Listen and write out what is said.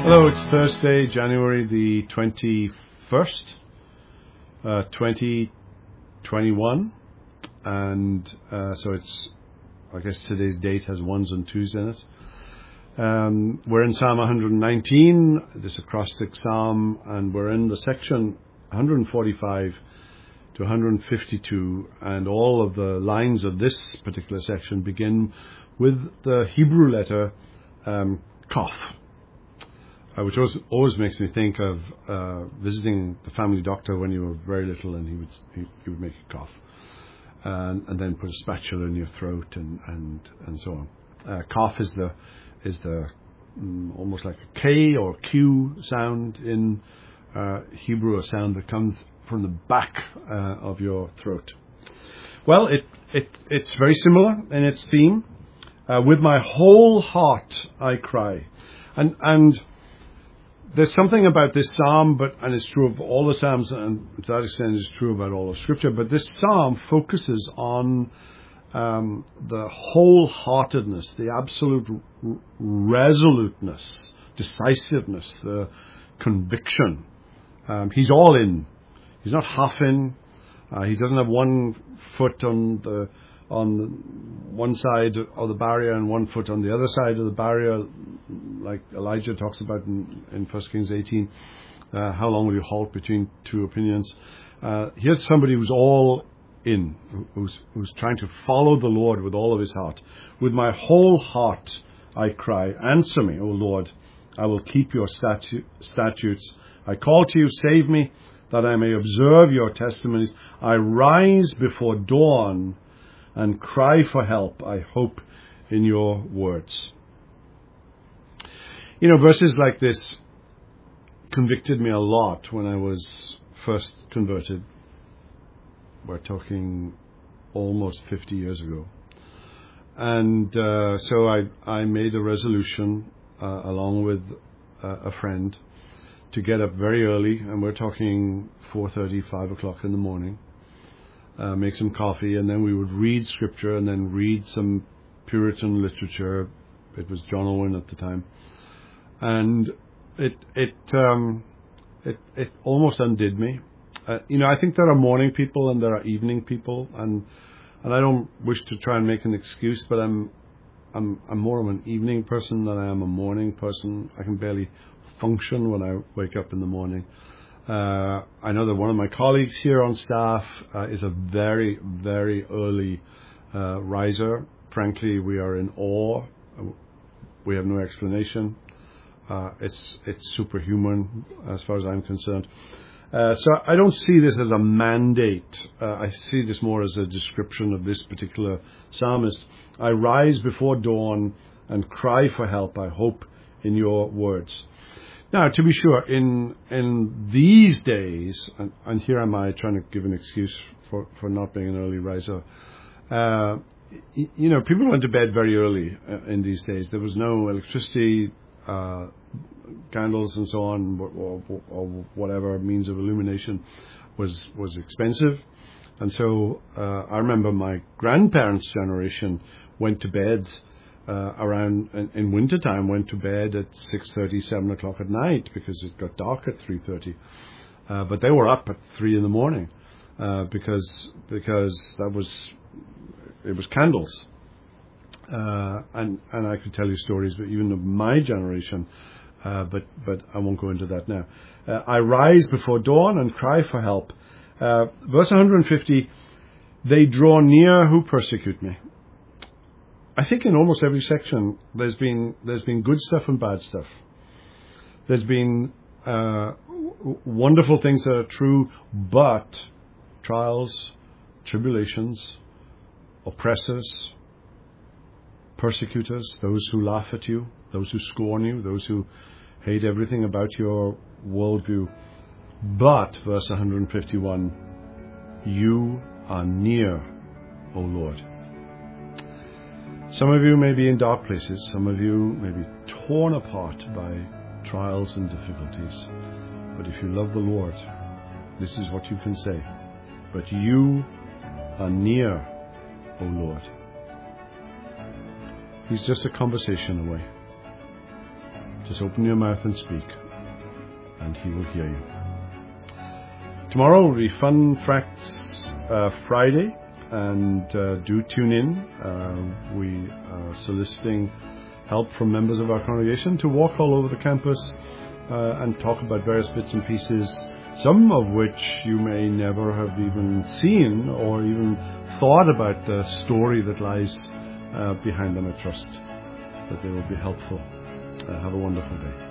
Hello, it's Thursday, January the 21st, 2021, and so it's, I guess today's date has ones and twos in it. We're in Psalm 119, this acrostic psalm, and we're in the section 145 to 152, and all of the lines of this particular section begin with the Hebrew letter Kaf. Which always makes me think of visiting the family doctor when you were very little, and he would make you cough, and then put a spatula in your throat and so on. Cough is the almost like a K or Q sound in Hebrew, a sound that comes from the back of your throat. Well, it's very similar in its theme. With my whole heart I cry, and there's something about this psalm, and it's true of all the psalms, and to that extent it's true about all of Scripture, but this psalm focuses on the wholeheartedness, the absolute resoluteness, decisiveness, the conviction. He's all in. He's not half in. He doesn't have one foot on one side of the barrier and one foot on the other side of the barrier, like Elijah talks about in 1 Kings 18. How long will you halt between two opinions? Here's somebody who's all in, who's trying to follow the Lord with all of his heart. With my whole heart I cry, answer me, O Lord. I will keep your statutes. I call to you, save me, that I may observe your testimonies. I rise before dawn and cry for help. I hope in your words. You know, verses like this convicted me a lot when I was first converted. We're talking almost 50 years ago. And so I made a resolution along with a friend to get up very early, and we're talking 4:30, 5 o'clock in the morning. Make some coffee, and then we would read Scripture and then read some Puritan literature. It was John Owen at the time, and it almost undid me. I think there are morning people and there are evening people, and I don't wish to try and make an excuse, but I'm more of an evening person than I am a morning person. I can barely function when I wake up in the morning. I know that one of my colleagues here on staff is a very, very early riser. Frankly, we are in awe. We have no explanation. It's superhuman as far as I'm concerned. So I don't see this as a mandate. I see this more as a description of this particular psalmist. I rise before dawn and cry for help. I hope in your words. Now, to be sure, in these days, and here am I trying to give an excuse for not being an early riser, people went to bed very early in these days. There was no electricity, candles and so on, or whatever means of illumination was expensive. And so I remember my grandparents' generation went to bed around in wintertime, went to bed at 6:30, 7 o'clock at night because it got dark at 3:30. But they were up at 3 in the morning because it was candles. And I could tell you stories, but even of my generation. But I won't go into that now. I rise before dawn and cry for help. Verse 150. They draw near who persecute me. I think in almost every section there's been good stuff and bad stuff. There's been wonderful things that are true, but trials, tribulations, oppressors, persecutors, those who laugh at you, those who scorn you, those who hate everything about your worldview. But, verse 151, you are near, O Lord. Some of you may be in dark places. Some of you may be torn apart by trials and difficulties. But if you love the Lord, this is what you can say. But you are near, O Lord. He's just a conversation away. Just open your mouth and speak, and He will hear you. Tomorrow will be Fun Facts Friday, and do tune in. We are soliciting help from members of our congregation to walk all over the campus and talk about various bits and pieces, some of which you may never have even seen or even thought about the story that lies behind them. I trust that they will be helpful. Have a wonderful day.